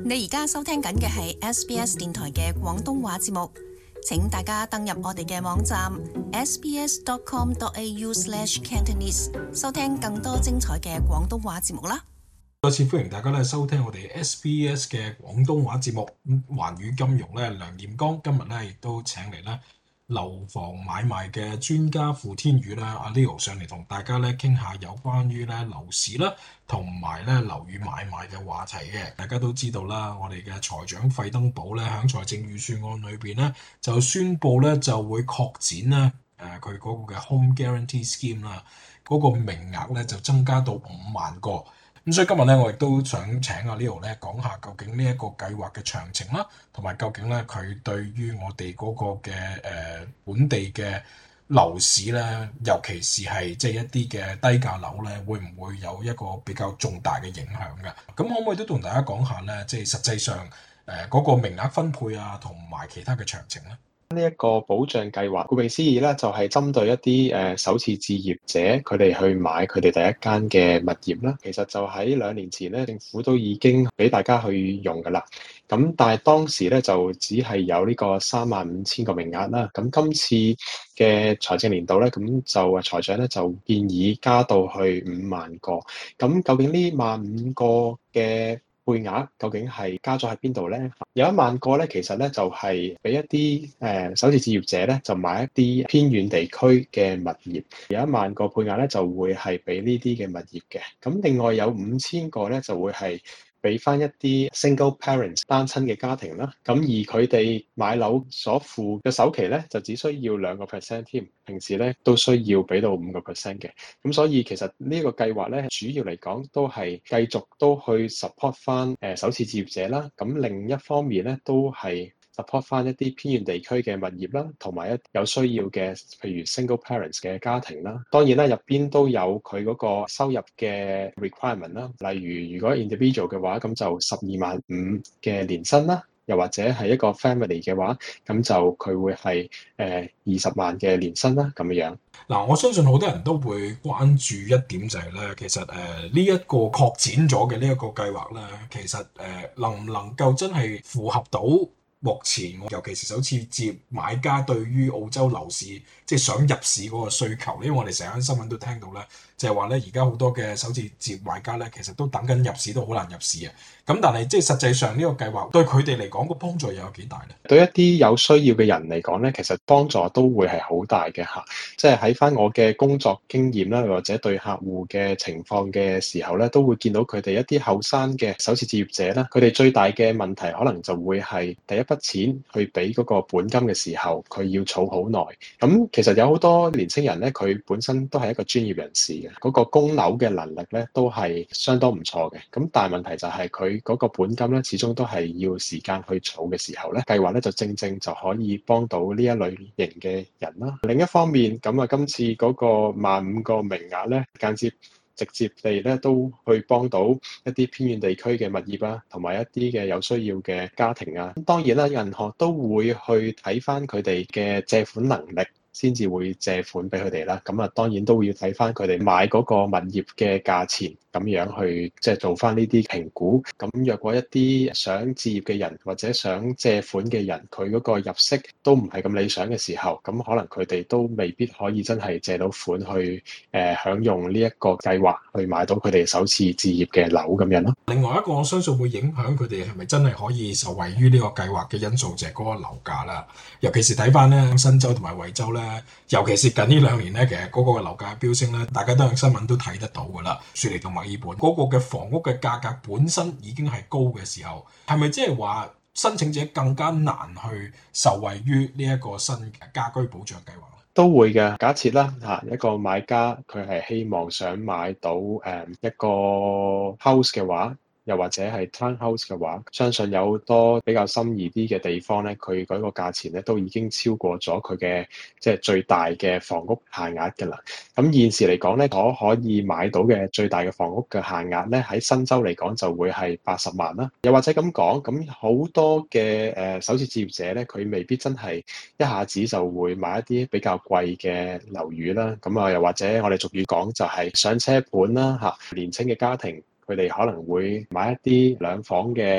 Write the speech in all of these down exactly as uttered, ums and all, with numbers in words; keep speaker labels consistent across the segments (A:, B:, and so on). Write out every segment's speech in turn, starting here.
A: 你而家收聽緊嘅係 S B S 電台嘅廣東話節目，請大家登入我哋嘅網站 s b s dot com dot a u slash cantonese 收聽更多精彩嘅廣東話節目啦。
B: 再次歡迎大家咧收聽我哋 S B S 嘅廣東話節目。咁環宇金融咧，梁炎剛今日咧亦都請嚟咧樓房買賣嘅專家傅天宇啦，阿 Leo 上嚟同大家咧傾下有關於咧樓市啦，同埋咧樓宇買賣嘅話題嘅。大家都知道啦，我哋嘅財長費登堡咧喺財政預算案裏邊咧就宣布咧就會擴展咧誒佢嗰個嘅 Home Guarantee Scheme 啦，嗰個名額咧就增加到五萬個。咁所以今日咧，我亦都想請阿 Leo 咧講下究竟呢一個計劃嘅詳情啦，同埋究竟咧佢對於我哋嗰個嘅誒、呃、本地嘅樓市咧，尤其是係即係一啲嘅低價樓咧，會唔會有一個比較重大嘅影響嘅？咁可唔可以都同大家講下咧，即係實際上誒嗰、呃那個名額分配啊，同埋其他嘅詳情咧？
C: 呢一個保障計劃，顧名思義咧，就係針對一啲誒、呃、首次置業者，佢哋去買佢哋第一間嘅物業啦。其實就喺兩年前咧，政府都已經俾大家去用㗎啦。咁但係當時咧就只係有呢個三萬五千個名額啦。咁今次嘅財政年度咧，咁就財長咧就建議加到去五萬個。咁究竟呢萬五個嘅配額究竟係加咗喺邊度咧？有一萬個咧，其實咧就係俾一啲誒、呃、首次置業者咧，就買一啲偏遠地區嘅物業。有一萬個配額咧，就會係俾呢啲嘅物業嘅。咁另外有五千個咧，就會係俾翻一啲 single parents 單親嘅家庭啦。咁而佢哋買樓所付嘅首期咧，就只需要兩個 percent 添。平時咧都需要俾到五個 percent 嘅。咁所以其實呢個計劃咧，主要嚟講都係繼續都去 support 翻誒首次置業者啦。咁另一方面咧，都係 support 翻一啲偏遠地區嘅物業啦，同埋一有需要嘅，譬如 single parents 嘅家庭啦。當然啦，入邊都有佢嗰個收入嘅 requirement 啦。例如，如果 individual 嘅話，咁就十二萬五嘅年薪啦。又或者係一個 family 嘅話，咁就佢會係誒二十萬嘅年薪啦，咁樣。
B: 嗱，我相信好多人都會關注一點就係咧，其實誒呢一個擴展咗嘅呢一個計劃咧，其實誒、呃、能唔能夠真係符合到目前，尤其是首次置業買家對於澳洲樓市即係想入市嗰個需求，因為我哋成日新聞都聽到咧，就係話咧而家好多嘅首次置業買家咧，其實都等緊入市，都好難入市啊。咁但係即係實際上呢個計劃對佢哋嚟講個幫助又有幾大咧？
C: 對一啲有需要嘅人嚟講咧，其實幫助都會係好大嘅嚇。即係喺翻我嘅工作經驗啦，或者對客戶嘅情況嘅時候咧，都會見到佢哋一啲後生嘅首次置業者啦，佢哋最大嘅問題可能就會係第一筆錢去俾嗰個本金嘅時候，佢要儲好耐。咁其實有好多年青人咧，佢本身都係一個專業人士嘅，嗰個供樓嘅能力咧都係相當唔錯嘅。咁但係問題就係佢嗰個本金咧，始終都係要時間去儲嘅時候咧，計劃咧就正正就可以幫到呢一類型嘅人啦。另一方面，咁啊今次嗰個萬五個名額咧，間接直接地咧都去幫到一啲偏遠地區嘅物業啊，同埋一啲嘅有需要嘅家庭啊。當然啦，銀行都會去睇翻佢哋嘅借款能力，先至會借款俾佢哋啦。咁啊，當然都會要睇翻佢哋買嗰個物業嘅價錢，咁樣去即係做翻呢啲評估。咁若果一啲想置業嘅人或者想借款嘅人，佢嗰個入息都唔係咁理想嘅時候，咁可能佢哋都未必可以真係借到款去誒、呃、享用呢一個計劃去買到佢哋首次置業嘅樓咁樣咯。
B: 另外一個我相信會影響佢哋係咪真係可以受惠於呢個計劃嘅因素，就係嗰個樓價啦。尤其是睇翻咧新州同埋維州咧，尤其是近呢兩年咧，其實嗰個嘅樓價飆升咧，大家都喺新聞都睇得到噶啦。雪梨同墨爾本嗰個嘅房屋嘅價格本身已經係高嘅時候，係咪即係話申請者更加難去受惠於呢一個新嘅家居保障計劃咧？
C: 都會嘅。假設啦嚇，一個買家佢係希望想買到誒、嗯、一個 house 嘅話，又或者係 townhouse 嘅話，相信有好多比較心儀啲嘅地方咧，佢嗰個價錢咧都已經超過咗佢嘅即係最大嘅房屋限額㗎啦。咁現時嚟講咧，可可以買到嘅最大嘅房屋嘅限額咧，喺新州嚟講就會係八十萬啦。又或者咁講，咁好多嘅誒、呃、首次置業者咧，佢未必真係一下子就會買一啲比較貴嘅樓宇啦。咁啊，又或者我哋俗語講就係上車盤啦嚇，年輕嘅家庭。佢哋可能會買一啲兩房嘅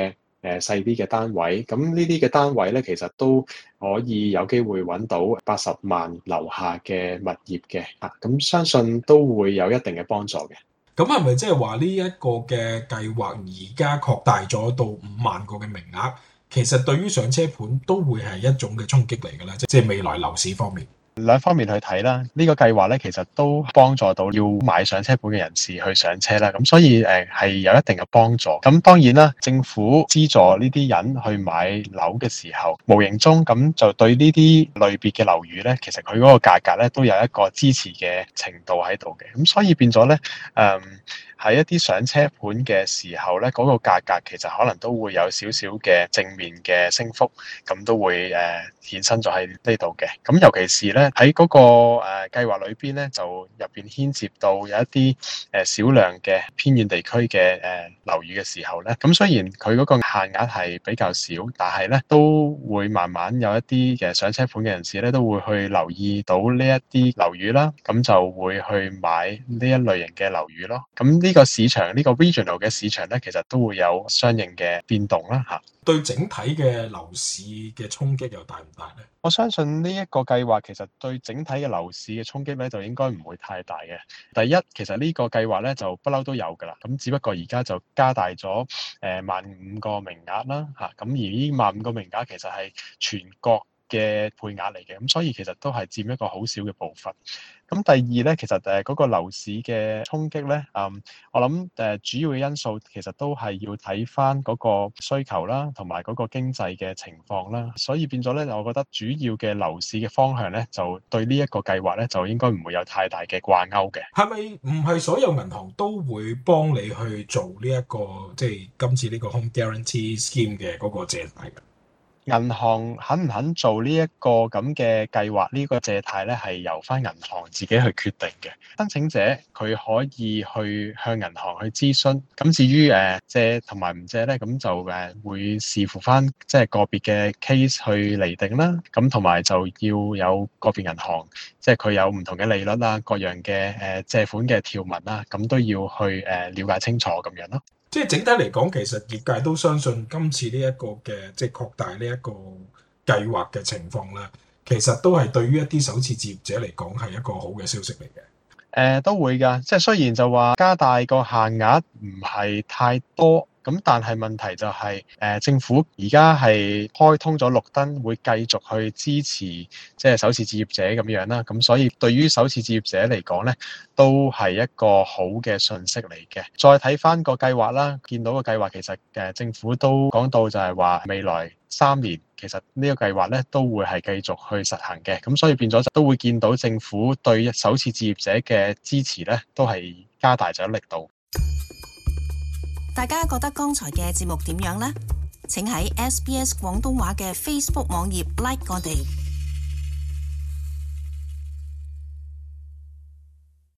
C: 誒細啲嘅單位。咁呢啲嘅單位咧，其實都可以有機會揾到八十萬樓下嘅物業嘅嚇，咁相信都會有一定嘅幫助嘅。
B: 咁係咪即係話呢一個嘅計劃而家擴大咗到五萬個嘅名額，其實對於上車盤都會係一種嘅衝擊嚟嘅咧？即係未來樓市方面。
C: 兩方面去睇啦，呢個計劃咧其實都幫助到要買上車盤嘅人士去上車啦，咁所以誒係有一定嘅幫助。咁當然啦，政府資助呢啲人去買樓嘅時候，無形中咁就對呢啲類別嘅樓宇咧，其實佢嗰個價格咧都有一個支持嘅程度喺度嘅。咁所以變咗咧，誒喺一啲上車盤嘅時候咧，嗰個價格其實可能都會有少少嘅正面嘅升幅，咁都會誒衍生咗喺呢度嘅。咁尤其是咧，喺嗰個誒計劃裏邊咧，就入邊牽涉到有一啲誒少量嘅偏遠地區嘅誒樓宇嘅時候咧，咁雖然佢嗰個限額係比較少，但係咧都會慢慢有一啲嘅上車盤嘅人士咧，都會去留意到呢一啲樓宇啦，咁就會去買呢一類型嘅樓宇咯。咁呢個市場呢、呢個 regional 嘅市場咧，其實都會有相應嘅變動啦嚇。
B: 對整體嘅樓市嘅衝擊又大唔大咧？
C: 我相信呢一個計劃其實對整體嘅樓市嘅衝擊咧，就應該唔會太大嘅。第一，其實呢個計劃咧就不嬲都有㗎啦，咁只不過而家就加大咗誒萬五個名額啦嚇，咁而呢萬五個名額其實係全國嘅配額嚟嘅，咁所以其實都係佔一個好少嘅部分。咁第二咧，其實誒嗰個樓市嘅衝擊咧，嗯，我諗誒主要嘅因素其實都係要睇返嗰個需求啦，同埋嗰個經濟嘅情況啦。所以變咗咧，我覺得主要嘅樓市嘅方向咧，就對呢一個計劃咧，就應該唔會有太大嘅掛鈎嘅。
B: 係咪唔係所有銀行都會幫你去做呢、這、一個即係今次呢個 Home Guarantee Scheme 嘅嗰個借貸嘅？
C: 銀行肯唔肯做呢一個咁嘅計劃，呢個借貸咧係由翻銀行自己去決定嘅。申請者佢可以去向銀行去諮詢。咁至於誒借同埋唔借咧，咁就誒會視乎翻即係個別嘅 case 去釐定啦。咁同埋就要有個別銀行，即係佢有唔同嘅利率啊，各樣嘅誒借款嘅條文啦，咁都要去誒了解清楚咁樣咯。
B: 即係整體嚟講，其實業界都相信今次呢一個嘅即係擴大呢一個計劃嘅情況咧，其實都係對於一啲首次置業者嚟講係一個好嘅消息嚟嘅。誒、
C: 呃、都會㗎，即係雖然就話加大個限額唔係太多。咁但係問題就係、是，誒、呃、政府而家係開通咗綠燈，會繼續去支持即係首次置業者咁樣啦。咁所以對於首次置業者嚟講咧，都係一個好嘅訊息嚟嘅。再睇翻個計劃啦，見到個計劃其實誒、呃、政府都講到就係話未來三年其實呢個計劃咧都會係繼續去實行嘅。咁所以變咗都會見到政府對首次置業者嘅支持咧都係加大咗力度。
A: 大家覺得剛才嘅節目點樣呢？請喺 S B S 廣東話嘅 Facebook 網頁 like 我哋。